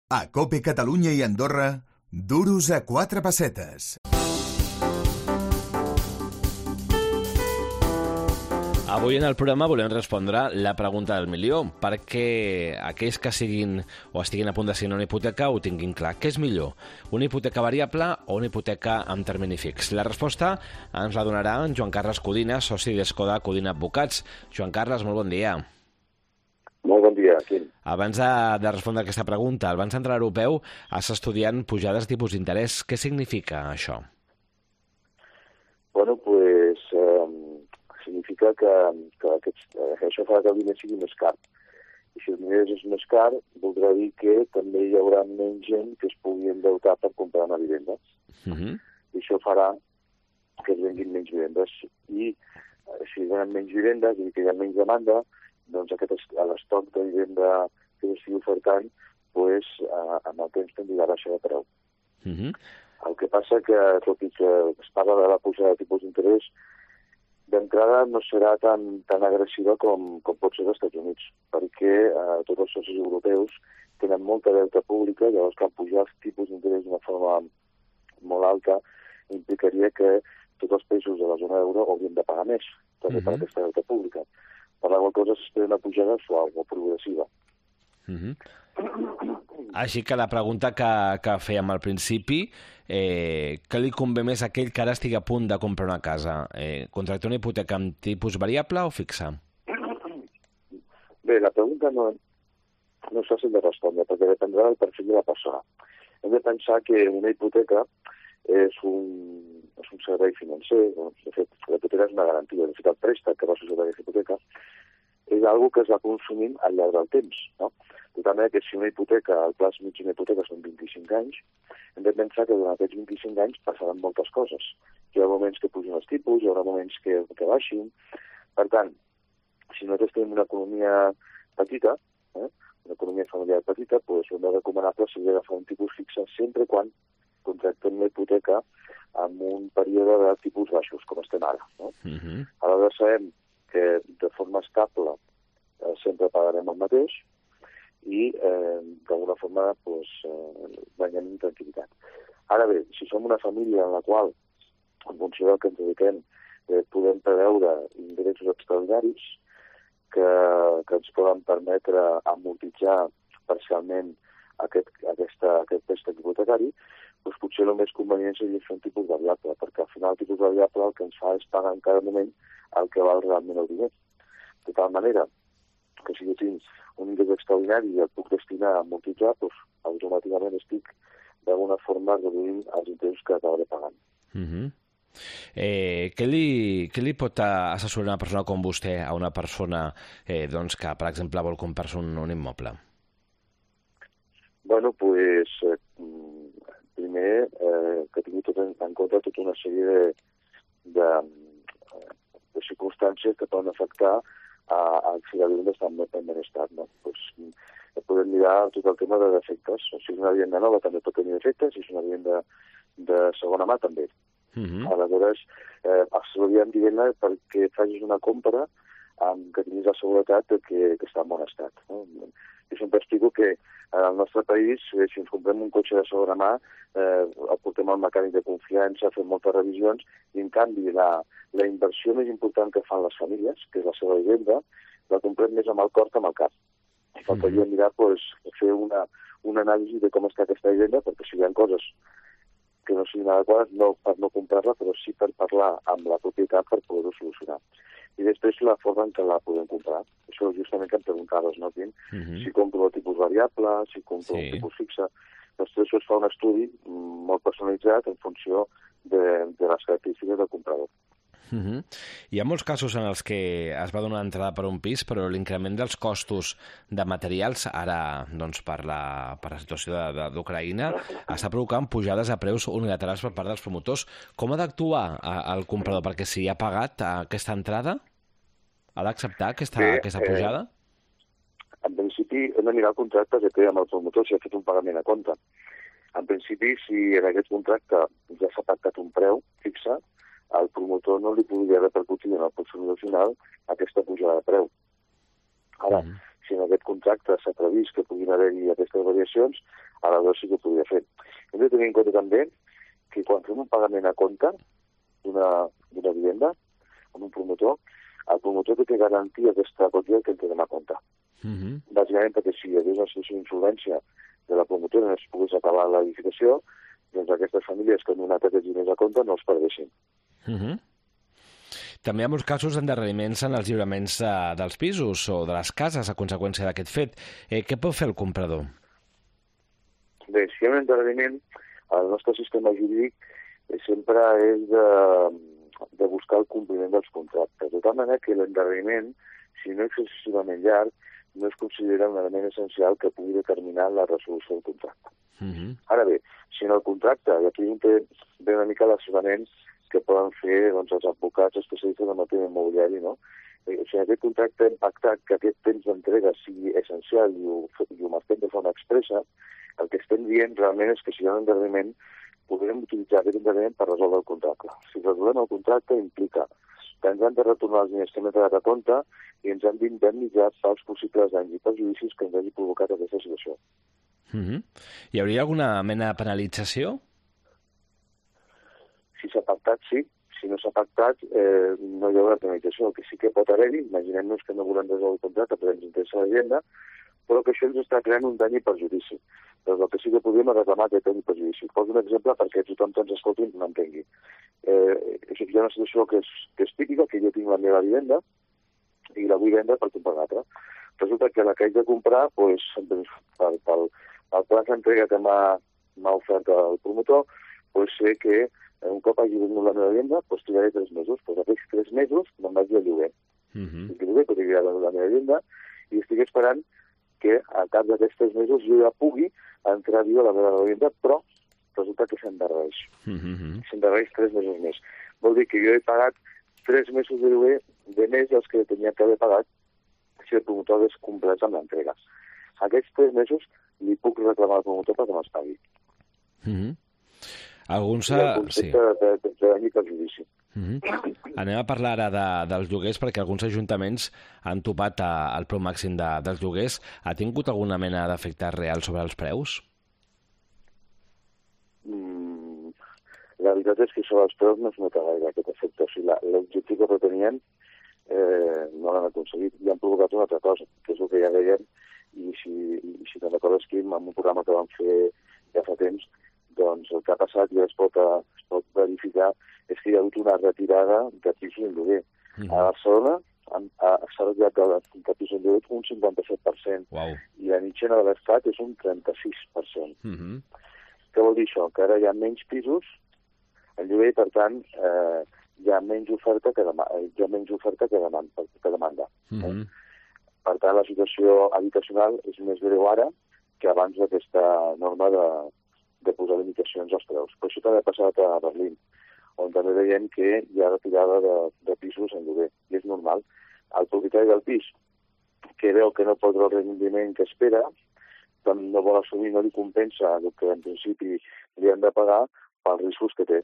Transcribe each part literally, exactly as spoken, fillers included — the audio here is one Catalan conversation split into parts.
A COPE Catalunya i Andorra, duros a quatre pessetes. Avui en el programa volem respondre la pregunta del milió, perquè aquells que siguin o estiguin a punt de signar una hipoteca ho tinguin clar. Què és millor, una hipoteca variable o una hipoteca amb termini fix? La resposta ens la donarà en Joan Carles Codina, soci d'Escoda Codina Advocats. Joan Carles, molt bon dia. Molt bon dia, Quim. Abans de, de respondre aquesta pregunta, el Banc Central Europeu està estudiant pujades de tipus d'interès. Què significa això? Bueno, pues, eh, significa que, que, aquests, eh, això farà que el diner sigui més car. I si el diner és més car, voldrà dir que també hi haurà menys gent que es pugui endeutar per comprar una vivenda. Uh-huh. I això farà que es venguin menys vivendes. I eh, si hi ha menys vivendes i que hi ha menys demanda, doncs aquest l'estoc de vivenda que s'estigui ofertant, pues, eh, amb el temps tindrà a baixar de preu. Uh-huh. El que passa que, tot i que es parla de la pujada de tipus d'interès, d'entrada no serà tan, tan agressiva com, com pot ser als Estats Units, perquè eh, tots els socis europeus tenen molta deute pública, llavors que pujar els tipus d'interès d'una forma molt alta implicaria que tots els països de la zona euro haurien de pagar més, també uh-huh. per aquesta deute pública. Per la qual cosa s'espera una pujada suau o progressiva. Uh-huh. Així que la pregunta que, que fèiem al principi, eh, què li convé més a aquell que ara estigui a punt de comprar una casa? Eh, contractar una hipoteca amb tipus variable o fixa? Bé, la pregunta no, no és fàcil de respondre, perquè dependrà del perfil de la persona. Hem de pensar que una hipoteca és un, és un servei financer, doncs, de fet, la hipoteca és una garantia, de fet, el préstec que va associar aquesta hipoteca és una que es va consumint al llarg del temps, no? De tal manera que si una hipoteca, el plaç mig d'una hipoteca són vint-i-cinc anys, hem de pensar que durant aquests vint-i-cinc anys passaran moltes coses. Hi haurà moments que pugin els tipus, hi haurà moments que, que baixin. Per tant, si nosaltres tenim una economia petita, eh, una economia familiar petita, doncs el més recomanable seria agafar un tipus fixe sempre quan contractem una hipoteca amb un període de tipus baixos, com estem ara. No? Uh-huh. Aleshores sabem que de forma estable eh, sempre pagarem el mateix i eh, d'alguna forma pues, eh, guanyem en tranquil·litat. Ara bé, si som una família en la qual, en funció del que ens dediquem, eh, podem preveure ingressos extraordinaris que, que ens poden permetre amortitzar parcialment aquest, aquesta, aquest préstec hipotecari, doncs potser el més convenient seria fer un tipus variable, perquè al final el tipus variable el que ens fa és pagar en cada moment el que val realment el diner. De tal manera que si jo tinc un ingrés extraordinari i el puc destinar a amortitzar, doncs automàticament estic d'alguna forma reduint els interessos que acabaré pagant. Uh-huh. Eh, què, li, què li pot assessorar una persona com vostè a una persona eh, doncs que, per exemple, vol comprar-se un, un immoble? Bueno, pues, eh, primer, eh, que tingui tot en, en compte tota una sèrie de, de, de circumstàncies que poden afectar a, a si la vivenda està en bon estat. No? Pues, podem mirar tot el tema de defectes. O si és una vivenda nova també pot tenir defectes, si és una vivenda de segona mà també. Uh-huh. Aleshores, eh, assessoriem vivenda perquè facis una compra amb que tinguis la seguretat de que, que està en bon estat. No? Jo sempre explico que al nostre país, eh, si ens comprem un cotxe de segona mà, eh, el portem al mecànic de confiança, fem moltes revisions, i en canvi la, la inversió més important que fan les famílies, que és la seva vivenda, la comprem més amb el cor que amb el cap. I faltaria mm-hmm. mirar, pues, fer una, una anàlisi de com està aquesta vivenda, perquè si hi ha coses que no siguin adequades, no per no comprar-la, però sí per parlar amb la propietat per poder-ho solucionar. I després la forma en què la podem comprar. Això justament que em preguntaves, no, Quim? Uh-huh. Si compro el tipus variable, si compro sí. el tipus fixe. Després això es fa un estudi molt personalitzat en funció de, de les característiques del comprador. Uh-huh. Hi ha molts casos en els que es va donar entrada per un pis, però l'increment dels costos de materials, ara doncs, per, la, per la situació d'Ucraïna, està provocant pujades a preus unilaterals per part dels promotors. Com ha d'actuar el comprador? Perquè si ha pagat aquesta entrada, ha d'acceptar aquesta, Bé, aquesta pujada? Eh, en principi, hem de mirar el contracte que té amb el promotor si ha fet un pagament a compte. En principi, si en aquest contracte ja s'ha pactat un preu fixe, el promotor no li podria repercutir en el consumidor final aquesta pujada de preu. Ara, mm. si en aquest contracte s'ha previst que puguin haver-hi aquestes variacions, aleshores sí que ho podria fer. Hem de tenir en compte també que quan fem un pagament a compte d'una vivenda, amb un promotor, el promotor té que garantir aquesta quantitat que entreguem a compte. Uh-huh. Bàsicament perquè si hi hagués una situació d'insolvència de la promotora no es pogués acabar l'edificació, doncs aquestes famílies que han donat aquests diners a compte no els perdessin. Uh-huh. També hi ha molts casos d'endarreriments en els lliuraments eh, dels pisos o de les cases a conseqüència d'aquest fet. Eh, què pot fer el comprador? Bé, si hi ha un endarreriment, el nostre sistema jurídic sempre és de, de buscar el compliment dels contractes. De tal manera que l'endarreriment, si no és excessivament llarg, no es considera un element essencial que pugui determinar la resolució del contracte. Uh-huh. Ara bé, si en el contracte, i aquí ve una mica l'assessorament que poden fer doncs, els advocats especialistes en matèria immobiliària, no? Eh, si en aquest contracte hem pactat que aquest temps d'entrega sigui essencial i ho, i ho marquem de forma expressa, el que estem dient realment és que si hi ha un endarreriment, podrem utilitzar aquest endarreriment per resoldre el contracte. Si resolem el contracte implica que ens han de retornar els diners que hem entregat a compte i ens han d'indemnitzar pels possibles danys i perjudicis que ens hagi provocat aquesta situació. Uh-huh. Hi hauria alguna mena de penalització? Si s'ha pactat, sí. Si no s'ha pactat, eh, no hi haurà penalització. El que sí que pot haver-hi, imaginem-nos que no volem resoldre el contracte perquè ens interessa la vivenda, però que això ens està creant un dany i perjudici. Doncs el que sí que podríem reclamar aquest dany i perjudici. Poso un exemple perquè tothom que ens escolti m'entengui. Eh, hi ha una situació que és, que és típica, que jo tinc la meva vivenda i la vull vendre per comprar una altra. Resulta que la que haig de comprar, doncs, pel, pel, pel pla d'entrega que m'ha ofert el promotor, pot ser que un cop hagi venut la meva vivenda, doncs trigaré tres mesos. Doncs aquests tres mesos me'n vaig de lloguer. Uh-huh. I lloguer perquè ja venut la meva vivenda i estic esperant que al cap d'aquests tres mesos jo ja pugui entrar a viure a la meva vivenda, però resulta que s'endarrereix. Uh-huh. S'endarrereix tres mesos més. Vol dir que jo he pagat tres mesos de lloguer de més dels que tenia que haver pagat si el promotor hagués complert amb l'entrega. Aquests tres mesos li puc reclamar al promotor perquè me'ls pagui. Uh-huh. Alguns... I el concepte sí. de, de, de dany i perjudici. Uh-huh. Anem a parlar ara de, dels lloguers perquè alguns ajuntaments han topat a, al preu màxim de, dels lloguers. Ha tingut alguna mena d'efecte real sobre els preus? Mm, la veritat és que sobre els preus no es nota gaire aquest efecte. O sigui, l'objectiu que pretenien eh, no l'han aconseguit i han provocat una altra cosa, que és el que ja dèiem, i si, i si te'n recordes, Quim, en un programa que vam fer ja fa temps, doncs el que ha passat i es pot, es pot verificar és que hi ha hagut una retirada de pisos en lloguer. Uh-huh. A Barcelona s'ha retirat de, de pisos en lloguer un cinquanta-set per cent. Wow. I la mitjana de l'Estat és un trenta-sis per cent. Uh-huh. Què vol dir això? Que ara hi ha menys pisos en lloguer i, per tant, eh, hi ha menys oferta que, dema hi ha menys oferta que, demanda, que demanda. Uh-huh. eh? Per tant, la situació habitacional és més greu ara que abans d'aquesta norma de de posar limitacions als preus. Però això també ha passat a Berlín, on també veiem que hi ha retirada de, de pisos en lloguer. I és normal. El propietari del pis, que veu que no pot el rendiment que espera, doncs no vol assumir, no li compensa el que en principi li han de pagar pels riscos que té.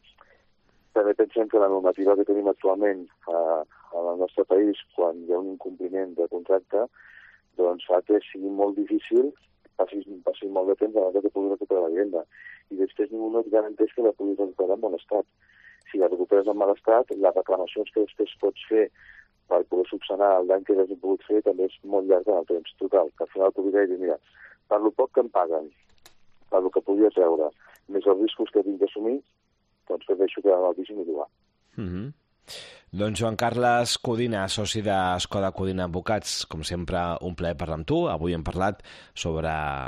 També pensem que la normativa que tenim actualment a, al nostre país, quan hi ha un incompliment de contracte, doncs fa que sigui molt difícil passis, passis molt de temps abans que pugui recuperar la vivenda. I després ningú no et garanteix que la puguis recuperar en bon estat. Si la recuperes en mal estat, les reclamacions que després pots fer per poder subsanar el dany que hagin pogut fer també és molt llarg en el temps. Total, que al final podria dir, mira, per lo poc que em paguen, per lo que podia treure, més els riscos que tinc d'assumir, doncs prefereixo quedar al pis i millorar. Mm-hmm. Doncs Joan Carles Codina, soci d'Escoda Codina Advocats, com sempre un plaer parlar amb tu. Avui hem parlat sobre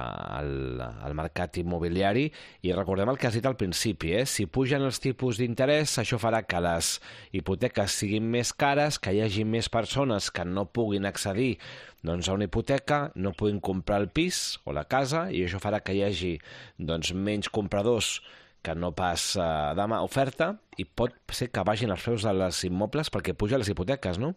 el, el mercat immobiliari i recordem el que has dit al principi, eh? Si pugen els tipus d'interès, això farà que les hipoteques siguin més cares, que hi hagi més persones que no puguin accedir doncs, a una hipoteca, no puguin comprar el pis o la casa i això farà que hi hagi doncs, menys compradors que no pas eh, demà oferta i pot ser que vagin els preus de les immobles perquè pugen les hipoteques, no?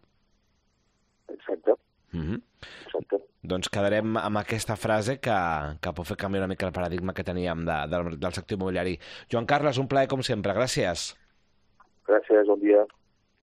Exacte. Mm-hmm. Exacte. Doncs quedarem amb aquesta frase que, que pot fer canviar una mica el paradigma que teníem de, de, del sector immobiliari. Joan Carles, un plaer com sempre. Gràcies. Gràcies, bon dia.